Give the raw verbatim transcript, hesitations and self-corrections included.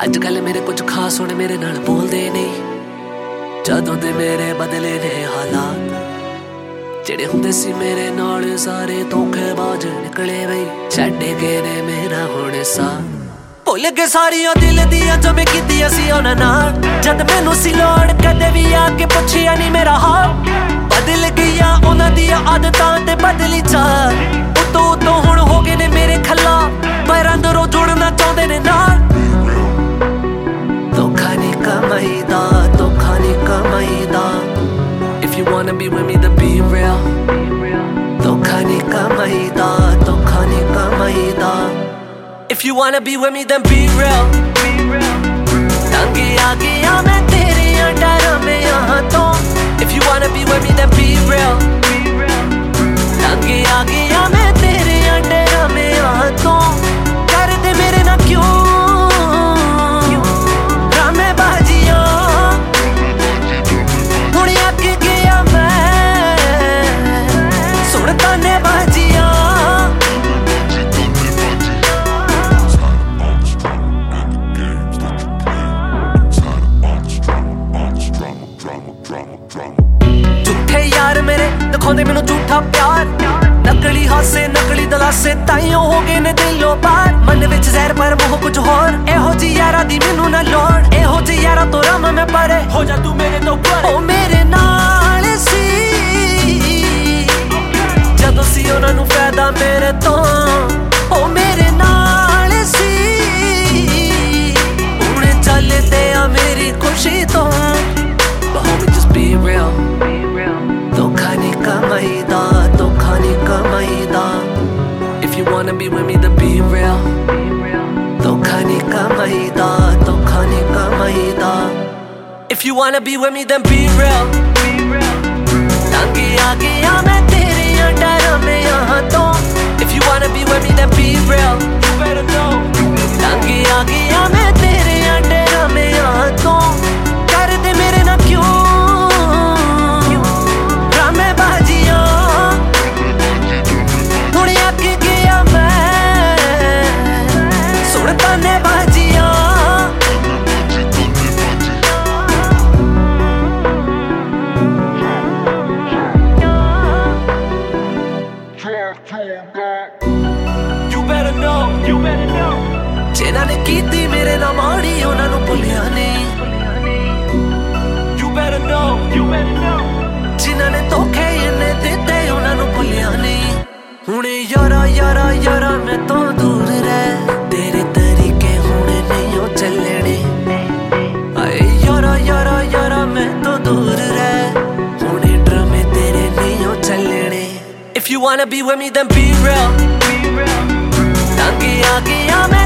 अजकल मेरे कुछ खास होने मेरे नाल बोलदे नहीं, जदों दे मेरे बदले ने हालात। जेड़े हुंदे सी मेरे नाल सारे धोखेबाज निकले बई, छड्ड गए ने मेरा हुण साथ। भुल गए सारियां दिल दियां जो मैं कीतियां सी उन्हां नाल, जद मैनू सी लोड़ कदे भी आके पुछिया नहीं मेरा हाल। बदल गईयां उन्हां दियां आदतां ते बदली चाल, उतों उतों हुण हो गए ने मेरे खला, पर अंदरों जुड़ना चाहुंदे ने नाल। धोखा नहीं कमाईदा, धोखा नहीं कमाईदा। If you wanna be with me then be real। धोखा नहीं कमाईदा, धोखा नहीं कमाईदा। If you wanna be with me then be real। तंगे आ गया मैं तेरे डर में यहाँ तो। If you wanna be with me then be real। तंगे आ गया मैं तेरे डर में यहाँ तो। कर दे मेरे ना क्यों दिखाउंदे मैनू झूठा प्यार। नकली हासे नकली दलासे ताइयों हो गए ने दिलों पार। मन विच जहर पर मोह कुछ होर, एहो जी यारा दी मैनू ना लोड़। एहो जी यारा तो रम मैं परे, हो जा तू मेरे तो परे। ओ मेरे नाल सी जदों सी उन्हां नू फायदा मेरे तो। ओ मेरे नाल सी हुण चलदे आ मेरी खुशी तो। But homie just be real। धोखा नहीं कमाईदा, धोखा नहीं कमाईदा। If you wanna be with me then be real। धोखा नहीं कमाईदा, धोखा नहीं कमाईदा। If you wanna be with me then be real। तंगे आ गया मैं तेरे डर में यहाँ तो। If you wanna be with me then be real। तंगे आ गया मैं तेरे डर में यहाँ तो। कर दे मेरे ना क्यों जिन्हां ने कीती मेरे नाल माड़ी उन्हां नू भुलिया नहीं। जिन्हां ने धोखे इन्ने दिते उन्हां नू भुलिया नहीं। हुण यारा यारा यारा मैं तो दूर रह, तेरे तरीके हुण नहीं ओ चलने। आए यारा यारा यारा मैं तो दूर रह, हुण ड्रामे तेरे नहीं ओ चलने। If you wanna be with me then be real। तंगे आ गया मैं